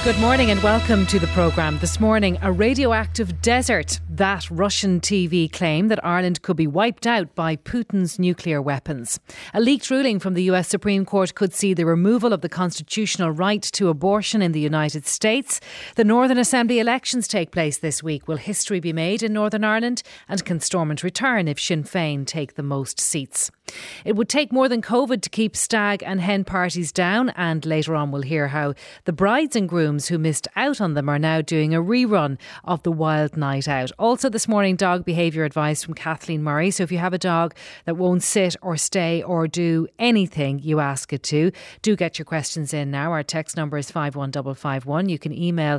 Good morning and welcome to the programme. This morning, a radioactive desert. That Russian TV claim that Ireland could be wiped out by Putin's nuclear weapons. A leaked ruling from the US Supreme Court could see the removal of the constitutional right to abortion in the United States. The Northern Assembly elections take place this week. Will history be made in Northern Ireland? And can Stormont return if Sinn Féin take the most seats? It would take more than COVID to keep stag and hen parties down, and later on we'll hear how the brides and grooms who missed out on them are now doing a rerun of the Wild Night Out. Also this morning, dog behaviour advice from Kathleen Murray. So if you have a dog that won't sit or stay or do anything you ask it to, do get your questions in now. Our text number is 51551. You can email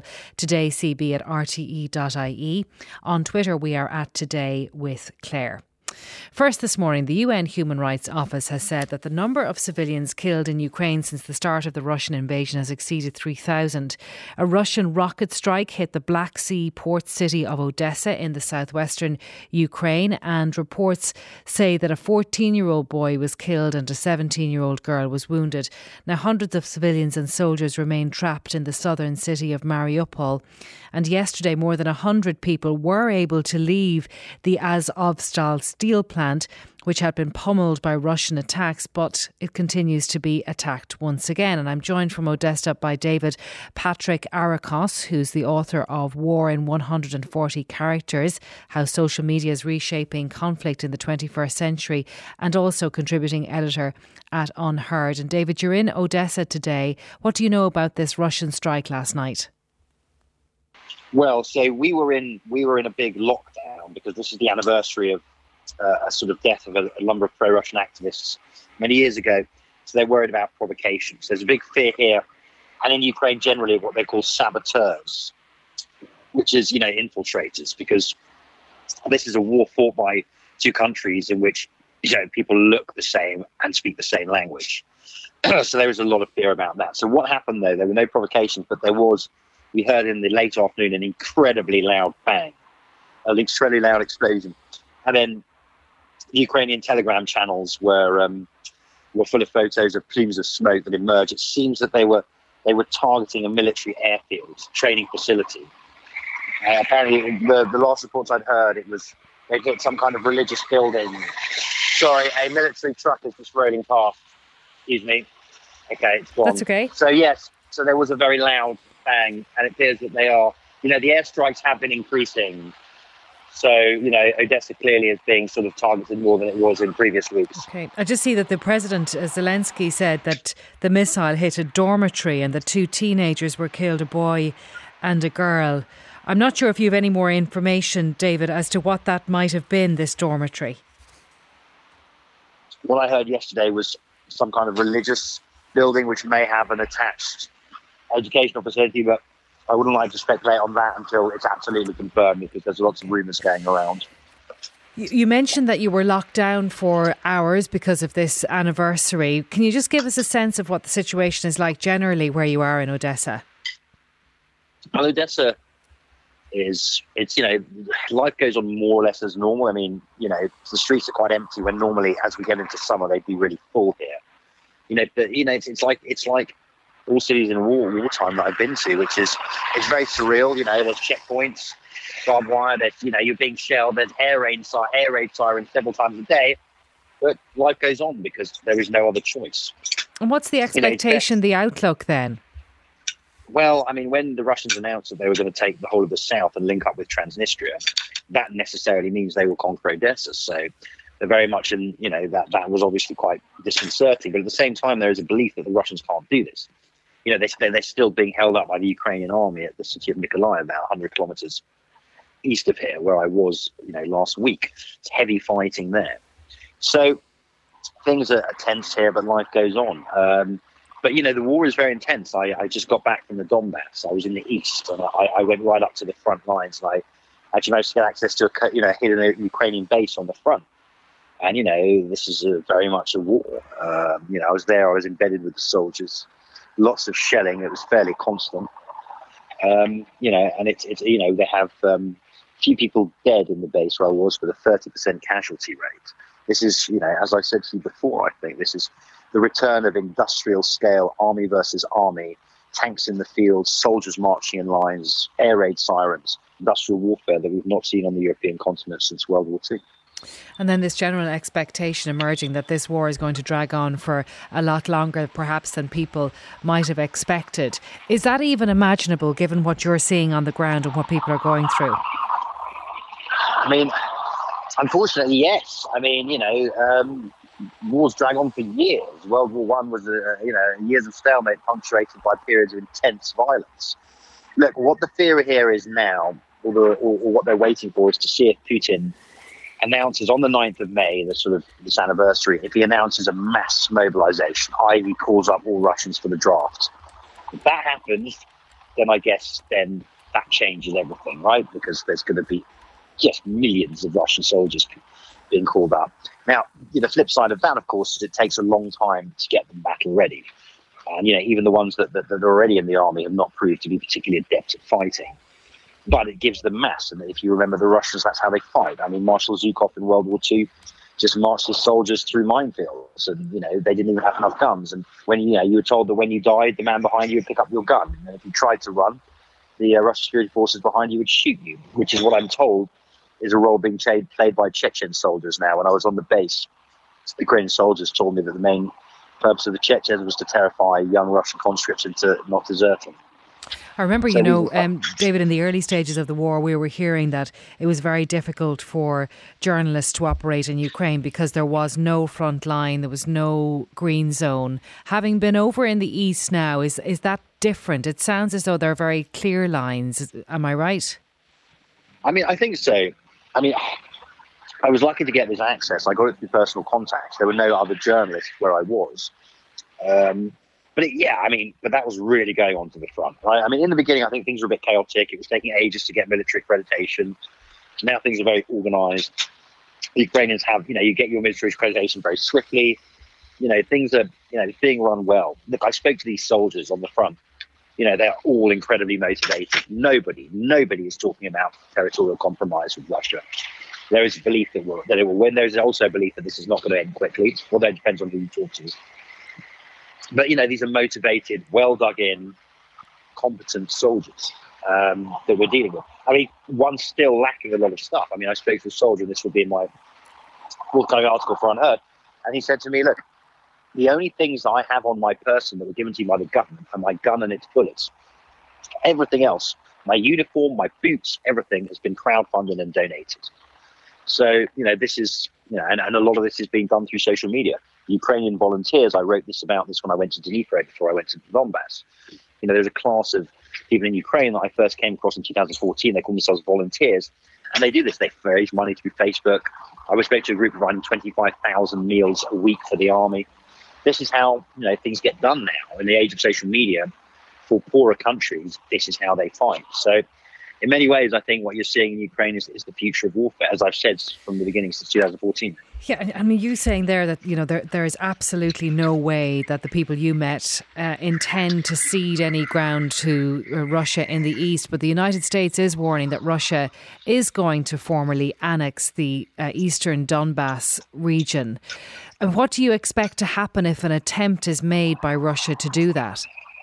todaycb@rte.ie. On Twitter we are at Today with Claire. First this morning, the UN Human Rights Office has said that the number of civilians killed in Ukraine since the start of the Russian invasion has exceeded 3,000. A Russian rocket strike hit the Black Sea port city of Odessa in the southwestern Ukraine, and reports say that a 14-year-old boy was killed and a 17-year-old girl was wounded. Now, hundreds of civilians and soldiers remain trapped in the southern city of Mariupol. And yesterday, more than 100 people were able to leave the Azovstal steel plant, which had been pummeled by Russian attacks, but it continues to be attacked once again. And I'm joined from Odessa by David Patrick Arakos, who's the author of War in 140 Characters, How Social Media is Reshaping Conflict in the 21st Century, and also contributing editor at Unheard. And David, you're in Odessa today. What do you know about this Russian strike last night? Well, so we were in a big lockdown because this is the anniversary of a sort of death of a number of pro-Russian activists many years ago. So they're worried about provocations. There's a big fear here, and in Ukraine generally, of what they call saboteurs, which is, infiltrators, because this is a war fought by two countries in which, people look the same and speak the same language. So there is a lot of fear about that. So what happened, though? There were no provocations, but we heard in the late afternoon an incredibly loud bang, an extremely loud explosion. And then the Ukrainian telegram channels were full of photos of plumes of smoke that emerged. It seems that they were targeting a military airfield training facility. Apparently, the last reports I'd heard, they'd hit some kind of religious building. Sorry, a military truck is just rolling past. Excuse me. Okay, it's gone. That's okay. So yes, so there was a very loud bang, and it appears that they are, the airstrikes have been increasing. So, Odessa clearly is being sort of targeted more than it was in previous weeks. Okay. I just see that the President, Zelensky, said that the missile hit a dormitory and the two teenagers were killed, a boy and a girl. I'm not sure if you have any more information, David, as to what that might have been, this dormitory. What I heard yesterday was some kind of religious building which may have an attached educational facility, but I wouldn't like to speculate on that until it's absolutely confirmed, because there's lots of rumours going around. You mentioned that you were locked down for hours because of this anniversary. Can you just give us a sense of what the situation is like generally where you are in Odessa? Well, Odessa life goes on more or less as normal. I mean, the streets are quite empty when normally, as we get into summer, they'd be really full here. But it's like all cities in wartime that I've been to, it's very surreal. There's checkpoints, barbed wire, you're being shelled, there's air raid sirens several times a day, but life goes on because there is no other choice. And what's the expectation, the outlook then? Well, I mean, when the Russians announced that they were going to take the whole of the south and link up with Transnistria, that necessarily means they will conquer Odessa. So they're very much in, that was obviously quite disconcerting. But at the same time, there is a belief that the Russians can't do this. They're still being held up by the Ukrainian army at the city of Mykolaiv, about 100 kilometers east of here, where I was, last week. It's heavy fighting there. So things are tense here, but life goes on. But the war is very intense. I just got back from the Donbass. I was in the east, and I went right up to the front lines, and I actually managed to get access to a hidden Ukrainian base on the front. And, this is very much a war. I was there, I was embedded with the soldiers. Lots of shelling. It was fairly constant. And it's they have few people dead in the base where I was, with a 30% casualty rate. This is, as I said to you before, I think this is the return of industrial scale army versus army tanks in the field, soldiers marching in lines, air raid sirens, industrial warfare that we've not seen on the European continent since World War II. And then this general expectation emerging that this war is going to drag on for a lot longer perhaps than people might have expected. Is that even imaginable given what you're seeing on the ground and what people are going through? I mean, unfortunately, yes. I mean, wars drag on for years. World War I was, years of stalemate punctuated by periods of intense violence. Look, what the fear here is now, or what they're waiting for, is to see if Putin announces on the 9th of May, this anniversary, if he announces a mass mobilization, i.e. calls up all Russians for the draft. If that happens, then I guess that changes everything, right? Because there's going to be just millions of Russian soldiers being called up. Now, the flip side of that, of course, is it takes a long time to get them battle ready. And, even the ones that are already in the army have not proved to be particularly adept at fighting. But it gives them mass. And if you remember the Russians, that's how they fight. I mean, Marshal Zhukov in World War II just marched his soldiers through minefields. And, they didn't even have enough guns. And when, you were told that when you died, the man behind you would pick up your gun. And if you tried to run, the Russian security forces behind you would shoot you, which is what I'm told is a role being played by Chechen soldiers now. When I was on the base, the Ukrainian soldiers told me that the main purpose of the Chechens was to terrify young Russian conscripts into not deserting. I remember, David, in the early stages of the war, we were hearing that it was very difficult for journalists to operate in Ukraine because there was no front line, there was no green zone. Having been over in the east now, is that different? It sounds as though there are very clear lines. Am I right? I mean, I think so. I mean, I was lucky to get this access. I got it through personal contacts. There were no other journalists where I was. But that was really going on to the front, right? I mean, in the beginning, I think things were a bit chaotic. It was taking ages to get military accreditation. Now things are very organised. The Ukrainians have, you get your military accreditation very swiftly. Things are, being run well. Look, I spoke to these soldiers on the front. They're all incredibly motivated. Nobody is talking about territorial compromise with Russia. There is a belief that it will win. There's also a belief that this is not going to end quickly, although it depends on who you talk to. But, these are motivated, well dug in, competent soldiers that we're dealing with. I mean, one's still lacking a lot of stuff. I mean, I spoke to a soldier, and this will be in my forthcoming article for Unheard, and he said to me, look, the only things I have on my person that were given to me by the government are my gun and its bullets. Everything else, my uniform, my boots, everything has been crowdfunded and donated. So, this is, and a lot of this is being done through social media. Ukrainian volunteers, I wrote about this when I went to Dnipro before I went to Donbass. There's a class of people in Ukraine that I first came across in 2014. They call themselves volunteers. And they do this. They raise money through Facebook. I was spoke to a group providing 25,000 meals a week for the army. This is how, things get done now. In the age of social media, for poorer countries, this is how they fight. So in many ways, I think what you're seeing in Ukraine is the future of warfare, as I've said from the beginning since 2014. Yeah, I mean, you saying there that, there is absolutely no way that the people you met intend to cede any ground to Russia in the east. But the United States is warning that Russia is going to formally annex the eastern Donbass region. And what do you expect to happen if an attempt is made by Russia to do that?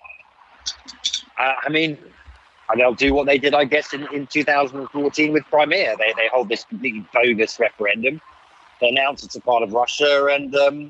They'll do what they did, I guess, in 2014 with Crimea. They hold this completely bogus referendum. They announce it's a part of Russia, and and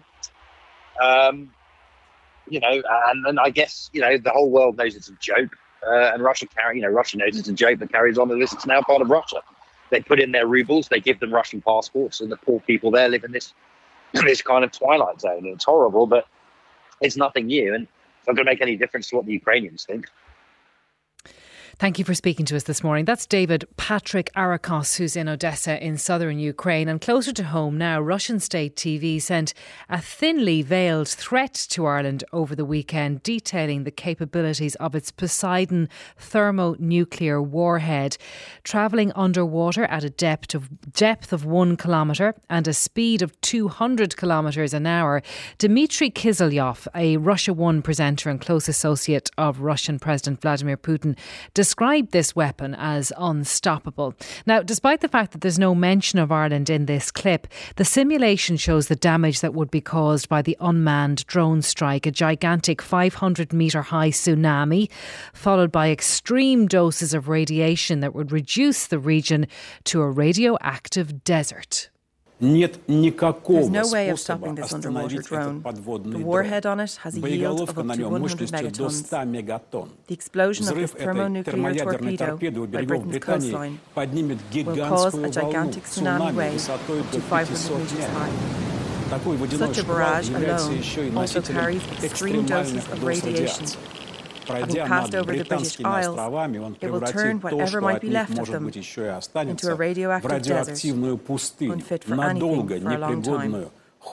I guess the whole world knows it's a joke, and Russia knows it's a joke, but carries on as it's now part of Russia. They put in their rubles, they give them Russian passports, and the poor people there live in this kind of twilight zone. And it's horrible, but it's nothing new, and it's not going to make any difference to what the Ukrainians think. Thank you for speaking to us this morning. That's David Patrick Arakos, who's in Odessa in southern Ukraine. And closer to home now, Russian state TV sent a thinly veiled threat to Ireland over the weekend, detailing the capabilities of its Poseidon thermonuclear warhead. Travelling underwater at a depth of 1 kilometre and a speed of 200 kilometres an hour, Dmitry Kiselyov, a Russia One presenter and close associate of Russian President Vladimir Putin, described this weapon as unstoppable. Now, despite the fact that there's no mention of Ireland in this clip, the simulation shows the damage that would be caused by the unmanned drone strike, a gigantic 500-metre high tsunami, followed by extreme doses of radiation that would reduce the region to a radioactive desert. There's no way of stopping this underwater drone. The warhead on it has a yield of up to 100 megatons. The explosion of this thermonuclear torpedo by Britain's coastline will cause a gigantic tsunami wave up to 500 metres high. Such a barrage alone also carries extreme doses of radiation. Having passed over the British Isles, it will turn whatever might be left of them into a radioactive desert, unfit for anything for a long time.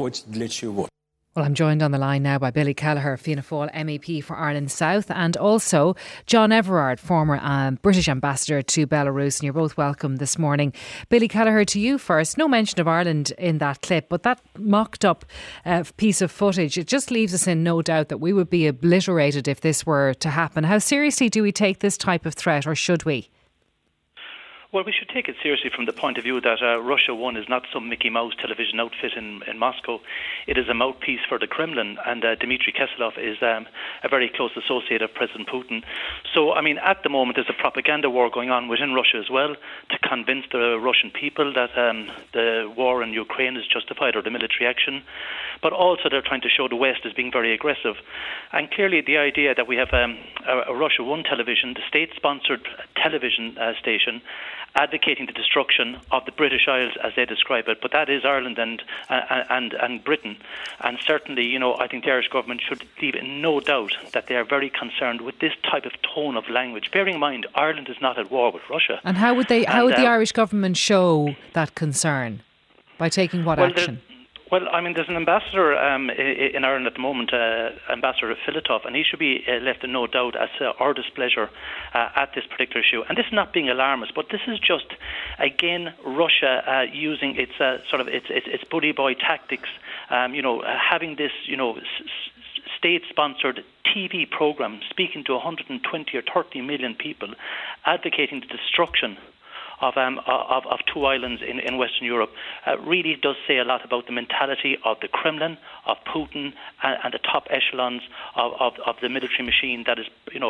Well, I'm joined on the line now by Billy Kelleher, Fianna Fáil MEP for Ireland South, and also John Everard, former British ambassador to Belarus, and you're both welcome this morning. Billy Kelleher, to you first. No mention of Ireland in that clip, but that mocked up piece of footage, it just leaves us in no doubt that we would be obliterated if this were to happen. How seriously do we take this type of threat, or should we? Well, we should take it seriously from the point of view that Russia One is not some Mickey Mouse television outfit in Moscow. It is a mouthpiece for the Kremlin, and Dmitry Kislov is a very close associate of President Putin. So, I mean, at the moment there's a propaganda war going on within Russia as well to convince the Russian people that the war in Ukraine is justified, or the military action. But also they're trying to show the West as being very aggressive. And clearly the idea that we have a Russia One television, the state-sponsored television station, advocating the destruction of the British Isles as they describe it, but that is Ireland and Britain. And certainly, you know, I think the Irish government should leave in no doubt that they are very concerned with this type of tone of language. Bearing in mind, Ireland is not at war with Russia. And how would the Irish government show that concern? By taking what action? Well, I mean, there's an ambassador in Ireland at the moment, Ambassador Filatov, and he should be left in no doubt as our displeasure at this particular issue. And this is not being alarmist, but this is just, again, Russia using its its bully boy tactics. Having this, state-sponsored TV program speaking to 120 or 30 million people, advocating the destruction of two islands in Western Europe, really does say a lot about the mentality of the Kremlin, of Putin, and the top echelons of the military machine that is,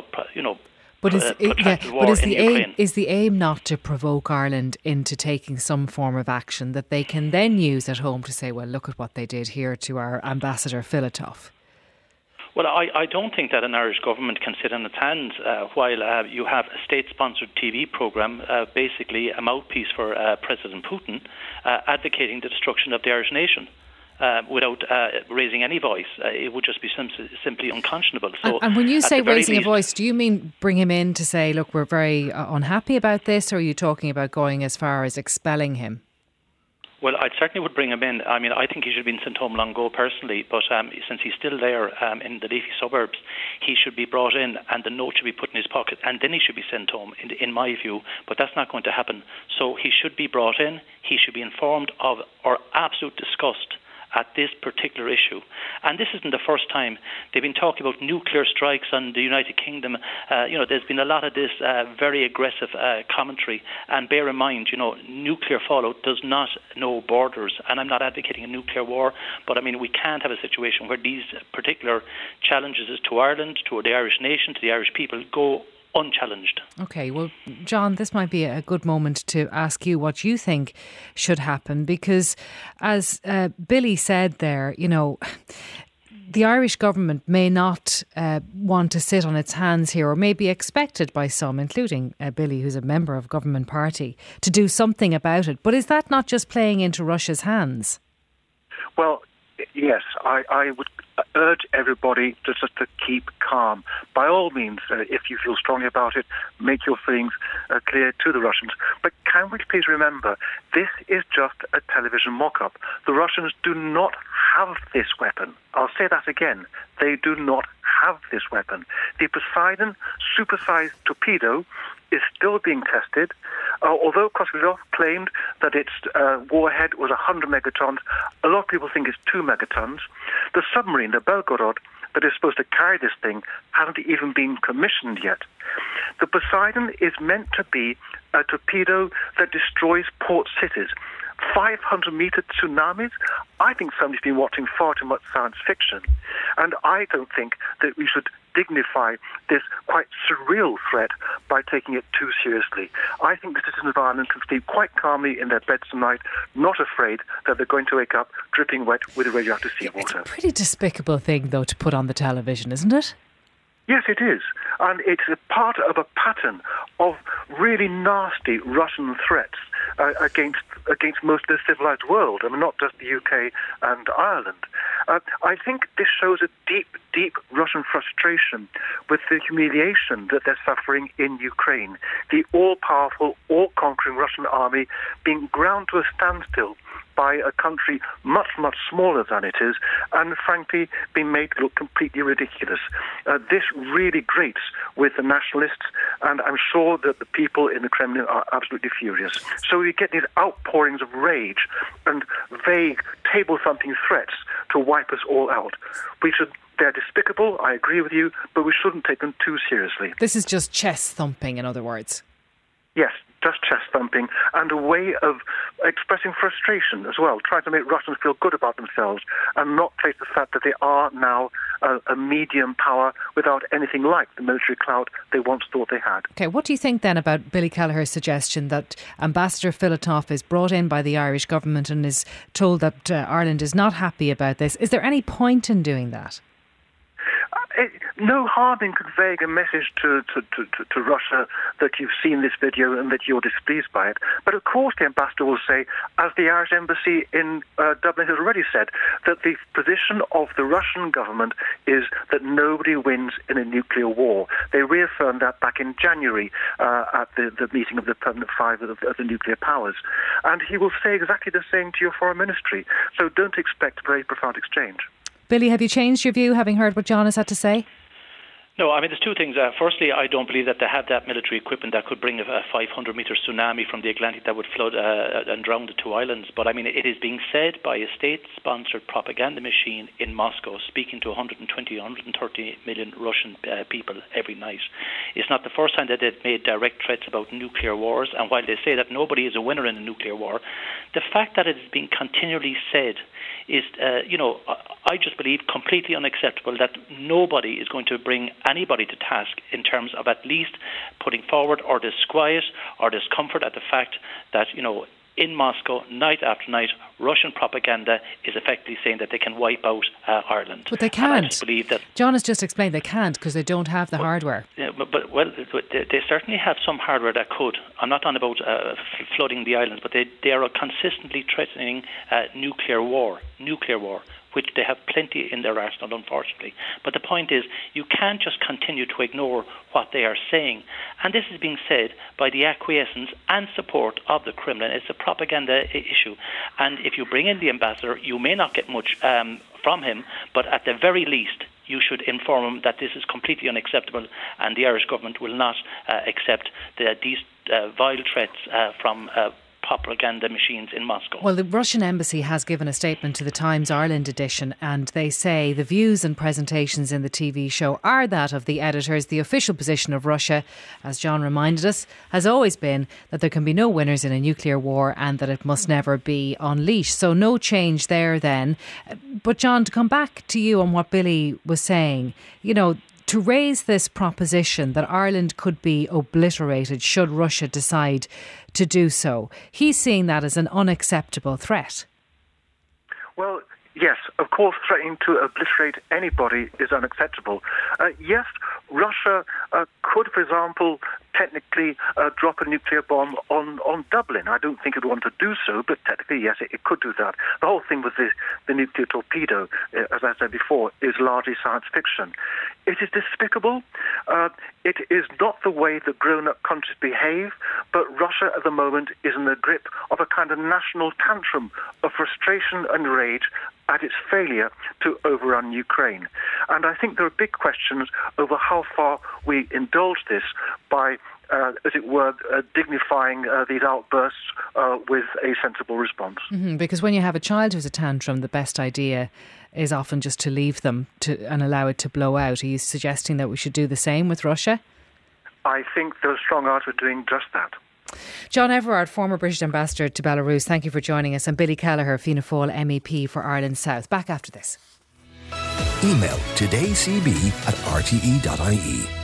But is the aim not to provoke Ireland into taking some form of action that they can then use at home to say, well, look at what they did here to our Ambassador Filatov? Well, I don't think that an Irish government can sit on its hands while you have a state-sponsored TV programme, basically a mouthpiece for President Putin, advocating the destruction of the Irish nation. Without raising any voice. It would just be simply unconscionable. So, and when you say raising a voice, do you mean bring him in to say, look, we're very unhappy about this, or are you talking about going as far as expelling him? Well, I certainly would bring him in. I mean, I think he should have been sent home long ago personally, but since he's still there in the leafy suburbs, he should be brought in and the note should be put in his pocket, and then he should be sent home, in my view. But that's not going to happen. So he should be brought in. He should be informed of our absolute disgust at this particular issue. And this isn't the first time. They've been talking about nuclear strikes on the United Kingdom. There's been a lot of this very aggressive commentary. And bear in mind, nuclear fallout does not know borders. And I'm not advocating a nuclear war, but I mean, we can't have a situation where these particular challenges to Ireland, to the Irish nation, to the Irish people go unchallenged. Okay, well, John, this might be a good moment to ask you what you think should happen, because as Billy said there, the Irish government may not want to sit on its hands here, or may be expected by some, including Billy, who's a member of government party, to do something about it. But is that not just playing into Russia's hands? Well, yes, I would urge everybody to keep calm. By all means, if you feel strongly about it, make your feelings clear to the Russians. But can we please remember, this is just a television mock-up. The Russians do not have this weapon. I'll say that again. They do not have this weapon. The Poseidon supersized torpedo is still being tested. Although Koskilov claimed that its warhead was 100 megatons, a lot of people think it's 2 megatons. The submarine, the Belgorod, that is supposed to carry this thing, hasn't even been commissioned yet. The Poseidon is meant to be a torpedo that destroys port cities. 500-meter tsunamis? I think somebody's been watching far too much science fiction. And I don't think that we should dignify this quite surreal threat by taking it too seriously. I think the citizens of Ireland can sleep quite calmly in their beds tonight, not afraid that they're going to wake up dripping wet with radioactive seawater. It's a pretty despicable thing, though, to put on the television, isn't it? Yes, it is. And it's a part of a pattern of really nasty Russian threats against most of the civilized world. I mean, not just the UK and Ireland. I think this shows a deep, deep Russian frustration with the humiliation that they're suffering in Ukraine. The all-powerful, all-conquering Russian army being ground to a standstill by a country much, much smaller than it is, and frankly being made to look completely ridiculous. This really grates with the nationalists, and I'm sure that the people in the Kremlin are absolutely furious. So we get these outpourings of rage and vague, table-thumping threats to wipe us all out. They're despicable, I agree with you, but we shouldn't take them too seriously. This is just chest thumping, in other words. Yes, just chest thumping, and a way of expressing frustration as well, trying to make Russians feel good about themselves and not face the fact that they are now a medium power without anything like the military clout they once thought they had. OK, what do you think then about Billy Kelleher's suggestion that Ambassador Filatov is brought in by the Irish government and is told that Ireland is not happy about this? Is there any point in doing that? No harm in conveying a message to Russia that you've seen this video and that you're displeased by it. But of course the ambassador will say, as the Irish embassy in Dublin has already said, that the position of the Russian government is that nobody wins in a nuclear war. They reaffirmed that back in January at the meeting of the Permanent Five of the nuclear powers. And he will say exactly the same to your foreign ministry. So don't expect a very profound exchange. Billy, have you changed your view, having heard what John has had to say? No, I mean, there's two things. Firstly, I don't believe that they have that military equipment that could bring a 500-metre tsunami from the Atlantic that would flood and drown the two islands. But, I mean, it is being said by a state-sponsored propaganda machine in Moscow, speaking to 120, 130 million Russian people every night. It's not the first time that they've made direct threats about nuclear wars. And while they say that nobody is a winner in a nuclear war, the fact that it is being continually said is, I just believe completely unacceptable that nobody is going to bring anybody to task in terms of at least putting forward or disquiet or discomfort at the fact that, in Moscow, night after night, Russian propaganda is effectively saying that they can wipe out Ireland. But they can't. And I just believe that John has just explained they can't because they don't have the hardware. Well, they certainly have some hardware that could. I'm not on about flooding the islands, but they are consistently threatening nuclear war, which they have plenty in their arsenal, unfortunately. But the point is, you can't just continue to ignore what they are saying. And this is being said by the acquiescence and support of the Kremlin. It's a propaganda issue. And if you bring in the ambassador, you may not get much from him, but at the very least, you should inform him that this is completely unacceptable and the Irish government will not accept these vile threats from propaganda machines in Moscow. Well, the Russian embassy has given a statement to the Times Ireland edition, and they say the views and presentations in the TV show are that of the editors. The official position of Russia, as John reminded us, has always been that there can be no winners in a nuclear war and that it must never be unleashed. So no change there then. But John, to come back to you on what Billy was saying, to raise this proposition that Ireland could be obliterated should Russia decide to do so, he's seeing that as an unacceptable threat. Well, yes, of course, threatening to obliterate anybody is unacceptable. Yes, Russia could, for example, technically drop a nuclear bomb on Dublin. I don't think it would want to do so, but technically, yes, it could do that. The whole thing with the nuclear torpedo, as I said before, is largely science fiction. It is despicable. It is not the way that grown-up countries behave, but Russia at the moment is in the grip of a kind of national tantrum of frustration and rage at its failure to overrun Ukraine. And I think there are big questions over how far we indulge this by, as it were, dignifying these outbursts with a sensible response. Mm-hmm, because when you have a child who's a tantrum, the best idea is often just to leave them and allow it to blow out. Are you suggesting that we should do the same with Russia? I think those strong arts are doing just that. John Everard, former British ambassador to Belarus, thank you for joining us. And Billy Kelleher, Fianna Fáil MEP for Ireland South. Back after this. Email todaycb@rte.ie.